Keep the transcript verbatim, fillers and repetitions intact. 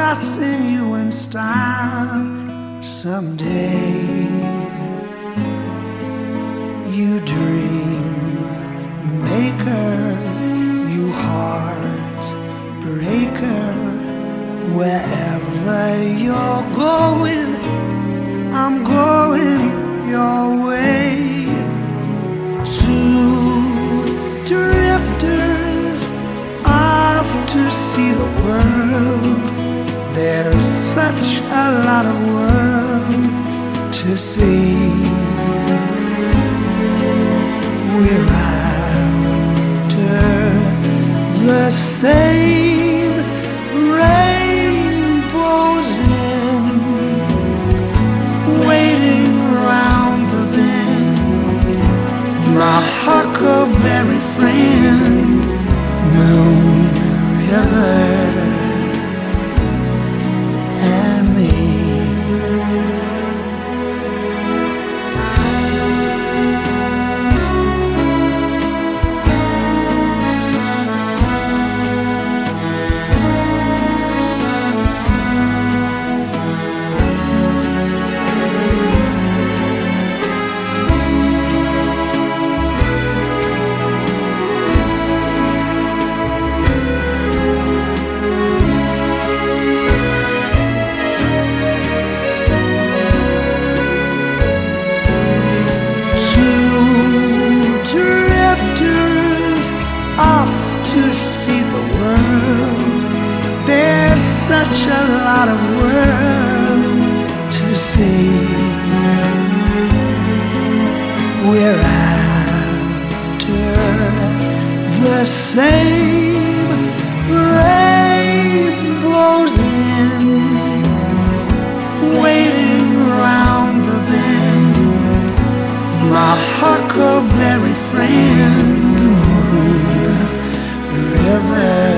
passing you in style someday. You dream maker, you heart breaker. Wherever you're going, I'm going your way. Two drifters off to see the world. There's such a lot of world to see. We're after the same rainbows in, waiting round the bend. My huckleberry friend, Moon River. To see the world, there's such a lot of world to see. We're after the same rainbows in, waiting round the bend. My huckleberry friend, Moon River.